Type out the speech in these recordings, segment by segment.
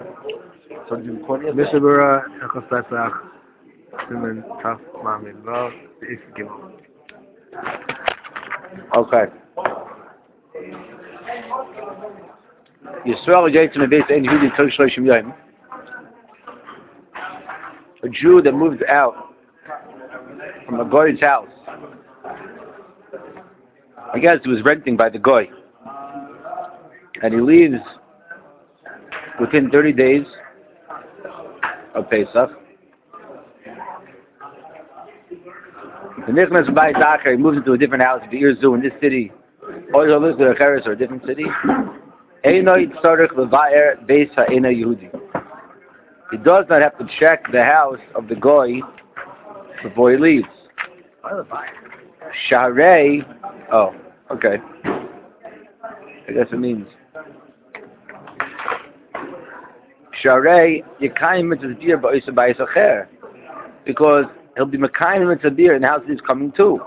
So you recording it? Mishabura, Echos Pesach, Simen, Taf, Mami, Vav, Is Gimel. Okay. Yisrael Yaitz Mebeit Ein Yehudi Tzorich Shloshim Yom. A Jew that moves out from a goy's house. I guess he was renting by the goy, and he leaves within 30 days of Pesach. The Nichnas Bayis Acher, he moves into a different house, the Irzu in this city, or he lives in a Cheres or a different city. Einoi Tzorich Levaer Beis HaEina Yehudi. He does not have to check the house of the goy before he leaves. Shaharei, oh, okay. I guess it means Shaharei Yekayim Mitzvah Dir Ba'isa Bayis Acher, because he'll be Mekayim Mitzvah Dir in the house he's coming to.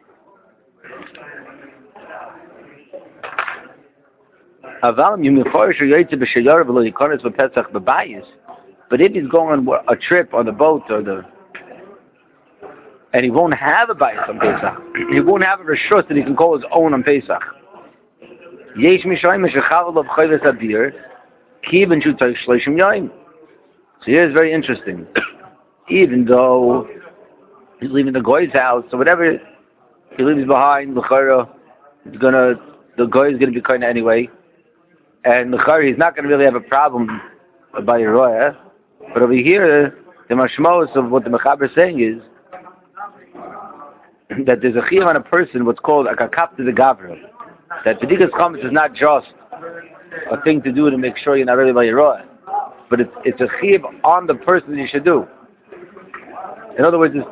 Avalim Yumiforish Yoytze B'Shayar V'Lo Yikonis V'Pesach B'Bayis. But if he's going on a trip on the boat and he won't have a bayis on Pesach, he won't have a reshus that he can call his own on Pesach. Yesh Mishayim Shechavel of Chayves Adir, Ki Ben Shutzay Shloshim Yom. So here's very interesting. Even though he's leaving the goy's house, so whatever he leaves behind, the goy is gonna be kind anyway, and the he's not gonna really have a problem by Yeroyah. But over here, the mashmos of what the Mechaber is saying is that there's a chiyuv on a person, what's called a kakap to the gavra. That bedikas chametz is not just a thing to do to make sure you're not really by Yeroyah, but it's a chiyuv on the person that you should do. In other words,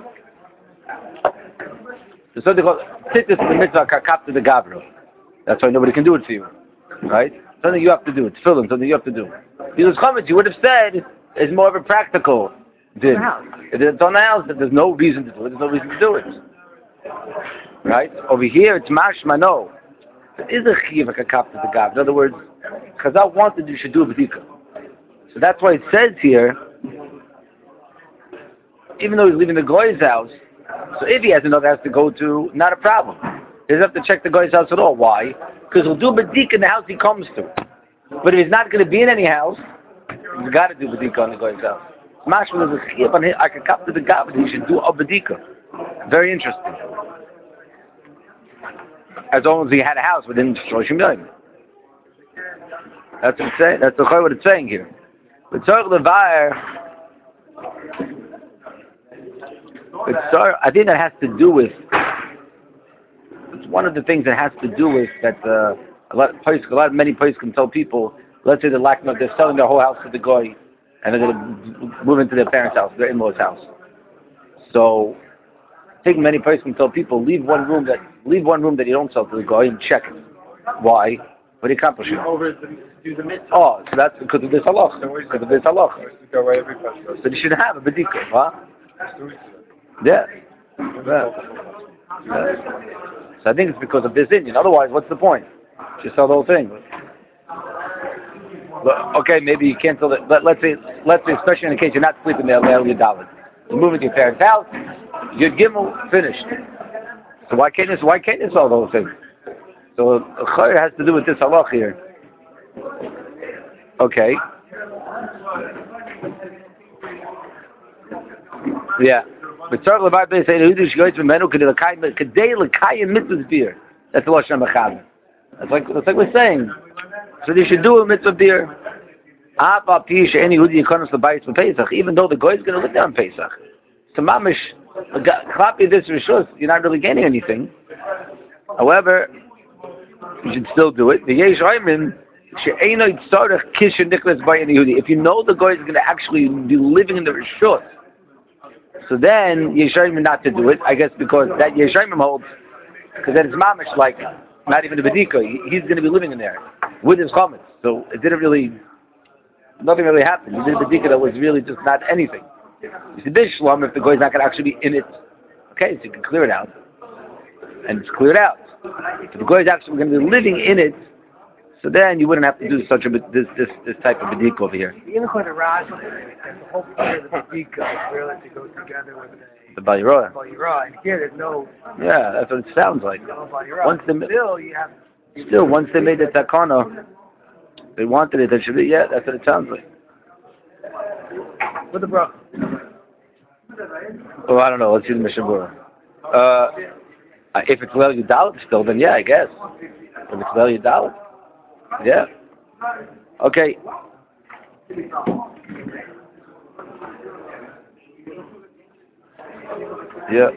there's something called tzitzis the mitzvah kakap to the gavra. That's why nobody can do it for you, right? Something you have to do. It's filling, something you have to do. Bedikas chametz, you would have said, is more of a practical din. If it's on the house, that there's no reason to do it. There's no reason to do it. Right? Over here, it's mashma, no. There is a chiyuv a kakap to the gav. In other words, Chazal wanted you should do a b'dika. So that's why it says here, even though he's leaving the goy's house, so if he has another house to go to, not a problem. He doesn't have to check the goy's house at all. Why? Because he'll do b'dika in the house he comes to. But if he's not going to be in any house, he's got to do b'dika on the goy's house. Mashma is a chiyuv on him. I can come to the gav, but he should do a b'dika. Very interesting. As long as he had a house within Shloshim Yom. That's what it's saying. That's what it's saying here. But Tzorich Levaer, I think that has to do with. It's one of the things that has to do with that. Many places can tell people. Let's say they're selling their whole house to the goy, and they're going to move into their parents' house, their in-laws' house. So, I think many places can tell people leave one room that you don't sell to the goy and check it. Why? What are you accomplishing? Oh, so that's because of this halach. Because of this halach. So you should have a bedika, huh? Yeah. So I think it's because of this Indian. Otherwise, what's the point? Just sell the whole thing. Okay, maybe you can't tell it. But let's say, especially in the case you're not sleeping there, you're dalit. You move into your parents' house, you're gimel, finished. So why can't you sell the whole thing? So a chayr has to do with this halach here. Okay. Yeah. But tzarich levar beis ha'ehudish yoytz v'menu kadei l'kayim mitzvahs bir. That's the lashon mechaber. That's like we're saying. So they should do a mitzvah beer. Even though the goy is going to live there on Pesach. So mamish, this rishus, you're not really gaining anything. However, you should still do it. If you know the goy is going to actually be living in the rishus, so then yeshayim not to do it. I guess because that yeshayim holds, because then it's mamish like not even a bedika. He's going to be living in there with his chametz. So it didn't really, nothing really happened. He did a bedika that was really just not anything. You see, this shlom, if the goy is not going to actually be in it, okay, so you can clear it out, and it's cleared out. If the goy is actually going to be living in it, So then you wouldn't have to do such a this type of bidika over here. Even for the Rashi, the whole point of the Badika is really to go together with The Bayirah. Bayirah. And here there's no Yeah, that's what it sounds like. Bayirah. Once they once they made the takana, they wanted it. They should be. Yeah, that's what it sounds like. With the bro. Well, I don't know. Let's see the Mishabura. If it's Lel Yudalit still, then yeah, I guess. If it's Lel Yudalit, yeah. Okay. Yeah.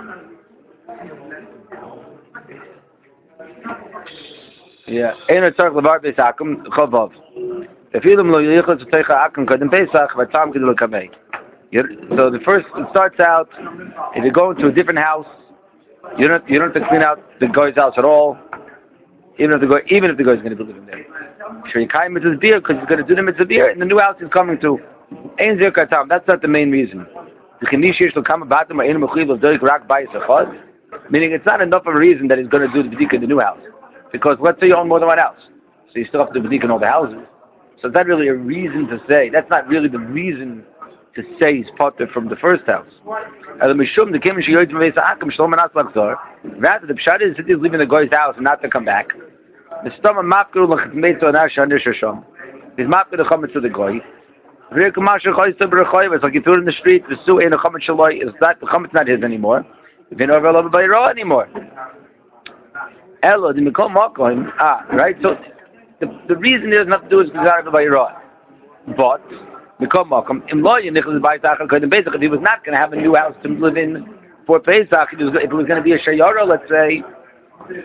Yeah. Einer tzarich levar beis akum chavav. If Yidam lo yichot tzeicha akum kadem Pesach v'tam kedul kamei. So the first, it starts out, if you go into a different house, you don't have to clean out the guy's house at all, even if the guy's going to be living there. Sure, you can't mitzvah beer because he's going to do the mitzvah beer, and the new house he's coming to. Ein zir katam. That's not the main reason. Meaning it's not enough of a reason that he's going to do the b'dika in the new house, because let's say you own more than one house, so you still have to do b'dika in all the houses. So it's not really a reason to say. That's not really the reason to say he's potter from the first house. Rather, the pshat is that he's leaving the guy's house and not to come back. The stomach mafker he's mafker the chametz to the guy. It's like you threw it in the street. The su ain't a chametz shaloi. Is that the chametz not his anymore? If you know over by raw anymore. Elo the mikom makom. Right. So the reason he doesn't have to do is because by raw. But if he was not going to have a new house to live in for Pesach, if it was going to be a shayara, let's say, since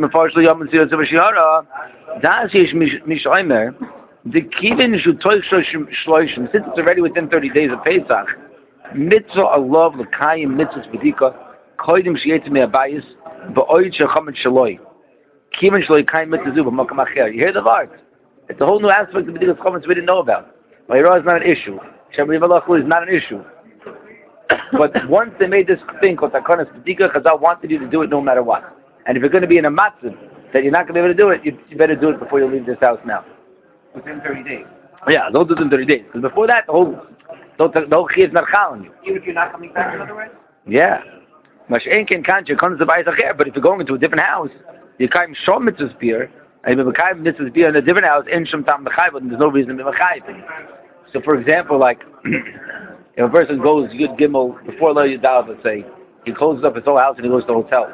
it's already within 30 days of Pesach, mitzvah alav l'kayim mitzvah b'dika koidim sheyetz me'abayis ba'oid shechamid shaloi kivin shaloi kayim mitzvah zu b'makam acher. You hear the words? It's a whole new aspect of b'dika's chametz we didn't know about. Bayirah is not an issue. Shabbat Yivalachu is not an issue. But once they made this thing called Takanas B'dika, Chazal wanted you to do it no matter what. And if you're going to be in a matzah that you're not going to be able to do it, you better do it before you leave this house now. Within 30 days. Yeah, don't do it in 30 days. Because before that, the whole chiyuv is not chal on you. Even if you're not coming back, in other words? Yeah. But if you're going into a different house, you can't show mitzvah's beer, and if you can't mitzvah's beer in a different house, in Shem Tam Mechayv, there's no reason to be Mechayv. So, for example, like, if a person goes Yud Gimel before Lo Yudav, let's say, he closes up his whole house and he goes to a hotel.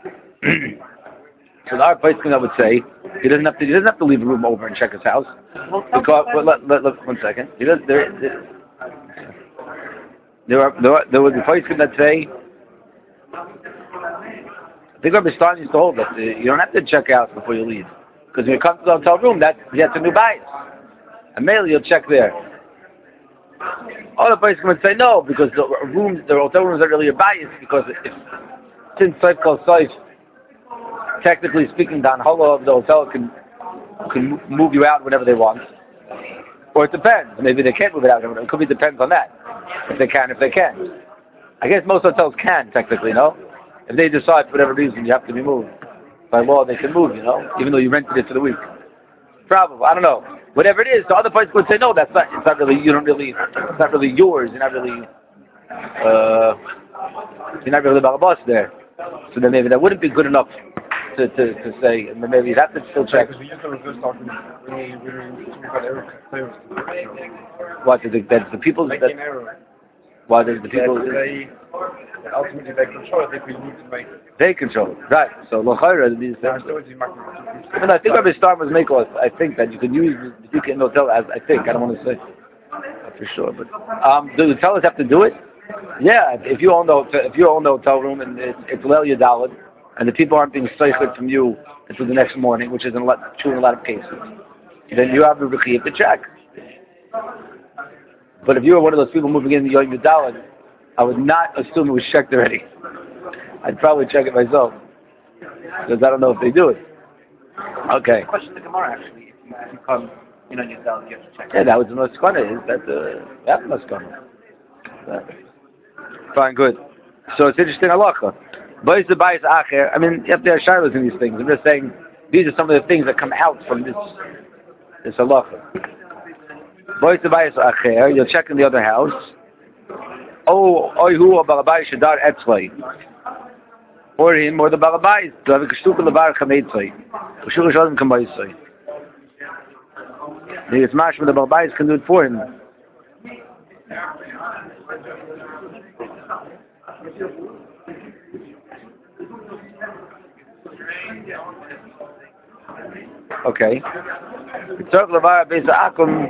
So, our place I would say, he doesn't have to leave a room over and check his house. Because, let 1 second. There was a place that say, I think Rabbi Stein used to hold that you don't have to check out before you leave. Because when you come to the hotel room, that's a new bias. And mainly you'll check there. Other places would say no, because the hotel rooms are really a bias, because since Saif calls Saif, technically speaking, the Anhala of the hotel can move you out whenever they want. Or it depends. Maybe they can't move it out. It could be depends on that. If they can, if they can't. I guess most hotels can, technically, no? If they decide for whatever reason you have to be moved. By law, they can move, even though you rented it for the week. Probably, I don't know. Whatever it is, the other place would say, no, it's not really yours, you're not really Barabas there. So then maybe that wouldn't be good enough to say, maybe you'd have to still check. Because we used to reverse talking, we got error. What, that's the people that... Why there's the people... Ultimately they control it if we need to make it. They control it, right. So, L'chaira, these... I think Rabbi Star was making us, I think that you could use the B'dika in the hotel as, I think, I don't want to say for sure, but... do the tellers have to do it? Yeah, if you own the hotel room and it's Leil Yadalad, and the people aren't being seifed from you until the next morning, which is true in a lot of cases, then you have the Rechiv to check. But if you were one of those people moving in the Yom Yudalad, I would not assume it was checked already. I'd probably check it myself, because I don't know if they do it. Okay. Question to Gemara, actually. If you come in on Yudalad, you have to check it. Yeah, that was the Maskana. That's the Maskana. Fine, good. So it's interesting halacha. Boys the bias acher. I mean, you have to have shilas in these things. I'm just saying, These are some of the things that come out from this halacha. Boy Tobias Acher, you'll check in the other house. Oh, who Balabai Shadar Etzlay. Or him, or the Balabai, to have a Kashtuka Lavar Chametzlay. Kashtuka Shalom Kambaisay. The Smash with the Balabais can do it for him. Okay. Tzorch Lavar Beis Akum.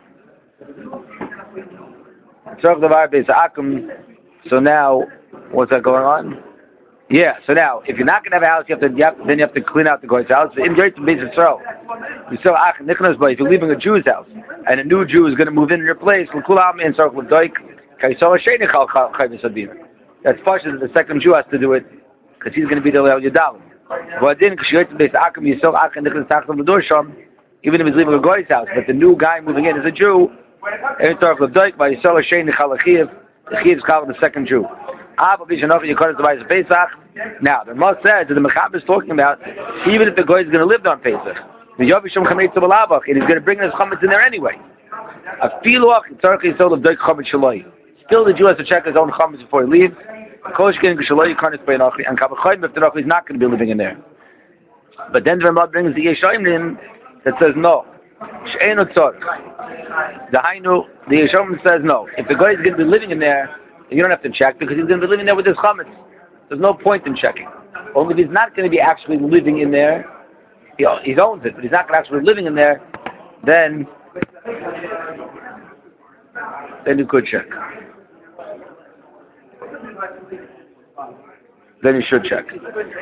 So now, what's that going on? Yeah. So now, if you're not going to have a house, then you have to clean out the guy's house. In Jerry to Beis Yisrael, you sell Ach Nicholas, but if you're leaving a Jew's house and a new Jew is going to move in your place, that's partially the second Jew has to do it because he's going to be the Leil Yadalim. But then, even if he's leaving a guy's house, but the new guy moving in is a Jew, the Chiv is called the second Jew. Now, the Ramah says that the Mechab is talking about even if the guy is going to live there on Pesach, the Yavisham Chametz B'Lavach, and he's going to bring his chametz in there anyway. Still, the Jew has to check his own chametz before he leaves. And Kabbalah, if the Rachel is not going to be living in there. But then the Ramah brings the Yeshayim that says no. The Yeshayim says no. If the guy is going to be living in there, you don't have to check because he's going to be living there with his chametz. There's no point in checking. Only if he's not going to be actually living in there, he owns it, but he's not going to actually be living in there, then you could check. Then you should check.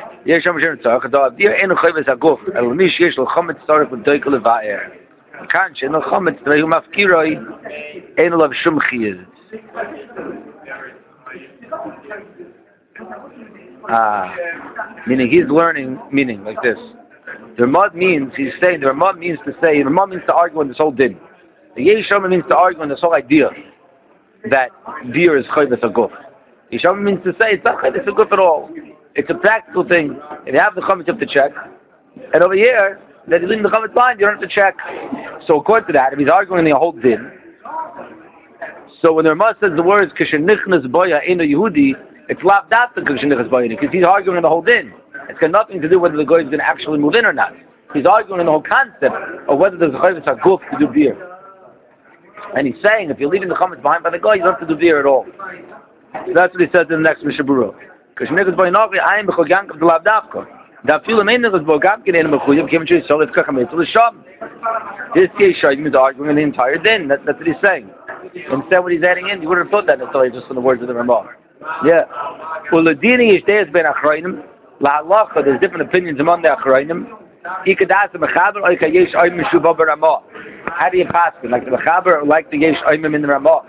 Meaning he's learning meaning like this. The Ramad means to argue on this whole din. The Yeshama means to argue on this whole idea that beer is chayvus aguf. Yeshama means to say it's not chayvus aguf at all. It's a practical thing. If you have the chametz, you have to check. And over here, that you're leaving the chametz behind, you don't have to check. So according to that, if he's arguing the whole din, so when the Ramah says the words Kishenichnas Boya Eino Yehudi, it's lav dafta Kishenichnas Boya because he's arguing the whole din. It's got nothing to do whether the guy is going to actually move in or not. He's arguing the whole concept of whether there's a chayvus aguf to do beer. And he's saying if you're leaving the chametz behind by the guy, you don't have to do beer at all. So that's what he says in the next Mishabura. Kishenichnas Boya Nochri Ayim B'chol Yankav D'lav Dafka. This Yeshayim is arguing the entire din. That's what he's saying. Instead, what he's adding in, you would have thought that necessarily just from the words of the Ramah. Yeah. There's different opinions among the Achrayim. How do you pass it? Like the Mechaber or like the Yesh Aimim in the Ramah?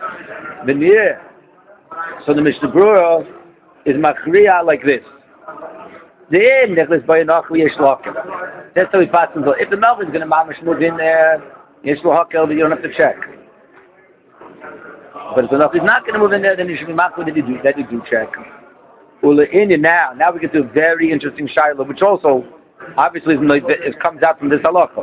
So the Mishnah Berurah is Machriya like this. That's how he passes. If the Melvin is going to mamash move in there, Yesh Lahakel, then you don't have to check. But if the Melvin is not going to move in there, then you should be machmir that you do check. Now we get to a very interesting shayla, which also obviously it comes out from this halacha.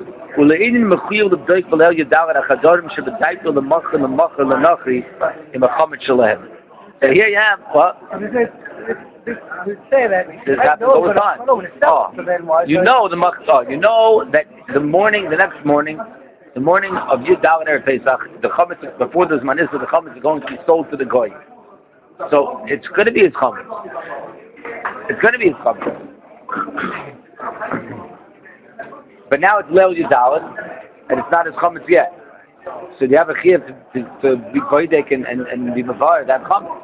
So here you have what? You say that. This happens all the time. You know that the next morning of Yud Dalet Erev Pesach, the chametz before the Zman Issa, the chametz is going to be sold to the goy. So it's going to be his chametz. But now it's Leil Yud Dalet, and it's not his chametz yet. So you have a chiyuv to be voidek and be mavar that chametz.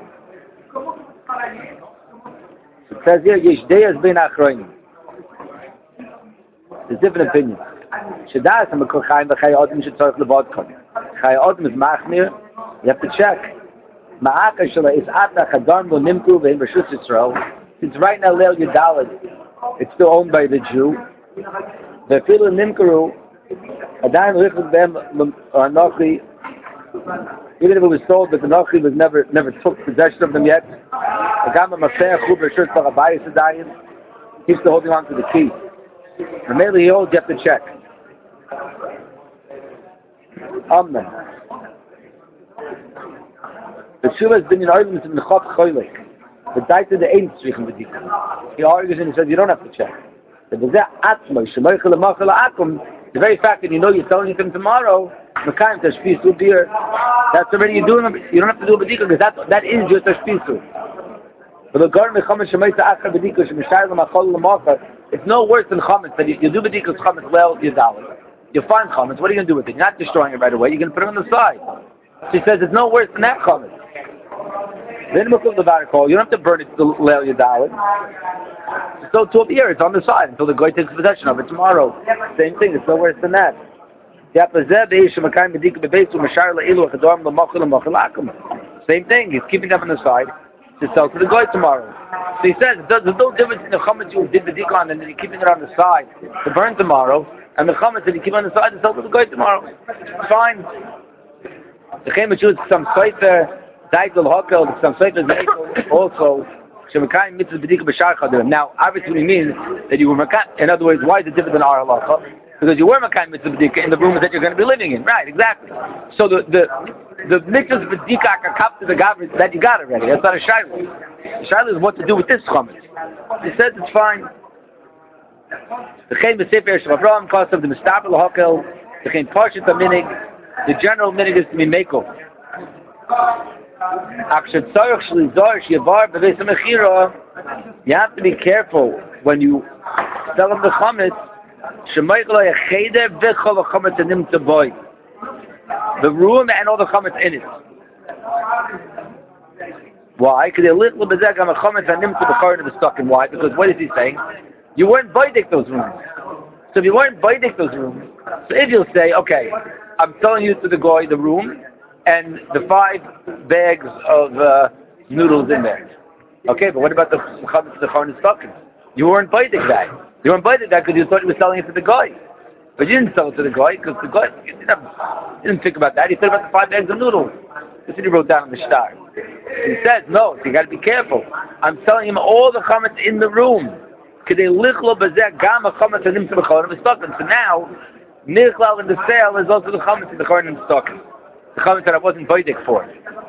It says here, Yeshdeyas ben Achrayim. There's different opinions. Shedas and Mekor Chaim v'Chay Odom shetzorich levodka. Chay Odom is machmir. You have to check. Ma'aka shela is ata chadam lo nimku v'im b'shus Yisrael. Since right now Leil Yud Dalet, it's still owned by the Jew. The filu nimkuru adayin lichud b'em anochi. Even if it was sold, but the Nochi was never took possession of them yet. He's still holding on to the key. The mail he owes, you have to check. Amen. The Shuvah has been in arguments in the Chaf Choylek. The Daita the Ein Tzrichim B'dika. He argues and he says you don't have to check. The very fact that you know you're selling it to him tomorrow, Mekayim Tashpisu beer, that's already you doing. You don't have to do a B'dika because that is your Tashpisu. But the Gar Mechamet Shemaita Achar B'dika Shemeshayr L'Machol L'Machar, it's no worse than Chametz. That you do B'dika's Chametz well, you dollar. You find Chametz, what are you going to do with it? You're not destroying it right away, you're going to put it on the side. She says it's no worse than that Chametz. Then you don't have to burn it to Leil Yadalid. So to here, it's on the side until the guy takes possession of it tomorrow. Same thing, it's no worse than that. Same thing, he's keeping them on the side to sell to the guy tomorrow. So he says there's no difference in the chametz you did the dikon and then you're keeping it on the side to burn tomorrow, and the chametz that you keep on the side to sell to the guy tomorrow. It's fine. The chametz is some sefer. Also, now, obviously, it means that you were Makayim. In other words, why is it different than our halacha? Because you were Makayim mitzvah b'dika in the room that you're going to be living in. Right, exactly. So the mitzvah b'dika are cup to the government that you got already. That's not a shayla. The shayla is what to do with this chametz. He says it's fine. The chaim b'sefer shavavram cost of the mistapel hakel. The chaim parshat minig. The general minig is to be meko. You have to be careful when you sell them the chametz. The room and all the chametz in it. Why? Why? Because what is he saying? You weren't baidik those rooms. So if you weren't baidik those rooms, so if you'll say, okay, I'm selling you to the guy the room and the 5 bags of noodles in there. Okay, but what about the chametz stocking? You weren't baidik that. You weren't baidik that because you thought you were selling it to the guy. But you didn't sell it to the guy because the guy you didn't think about that. You thought about the 5 bags of noodles. That's what he wrote down on the star. He says, no, so you got to be careful. I'm selling him all the chametz in the room. So now, Nichlal in the sale is also the chametz in the Chorin and the stocking. The chametz that I wasn't baidik for.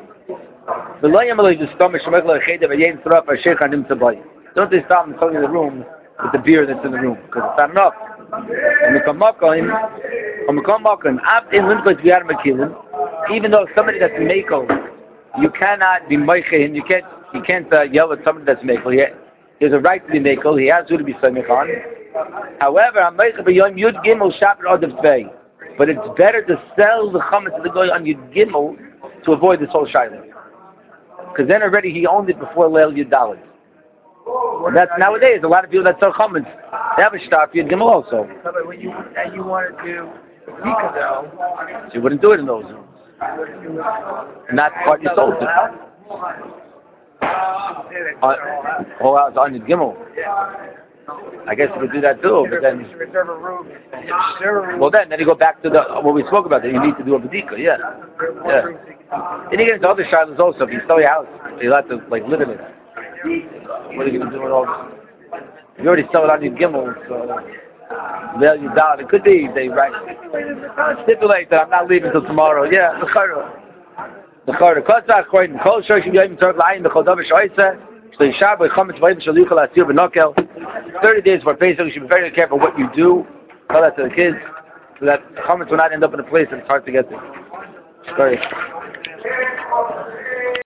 Don't they stop and tell you the room with the beer that's in the room because it's not enough. Even though somebody that's mekel, you cannot be meicheh him. You can't yell at somebody that's mekel. He has a right to be mekel. He has to be samech on. However, but it's better to sell the chametz to the guy on Yud Gimel to avoid this whole shayla. Because then already he owned it before Leil Yud Dalet. That's nowadays. A lot of people that sell chametz, they have a shtar for Yud Gimel also. But when you want to do Bika though, so you wouldn't do it in those rooms. Not what you sold it. Whole house on Yud Gimel. I guess you could do that too, but then reserve a room. Well, then you go back to what we spoke about. That you need to do a bedika, yeah. Then you get into other shilas also. If you sell your house, you're allowed to live in it. What are you going to do with all this? You already sell it on your gimel, so there you down. It could be they stipulate that I'm not leaving until tomorrow. Yeah, the chayra. The chayra. Kotzach koyin kol shoyshim yoyim tzorch la'ayin b'chodav v'shoyse. 30 days for Pesach, you should be very careful what you do. Tell that to the kids, so that chametz will not end up in a place that it's hard to get to. Sorry.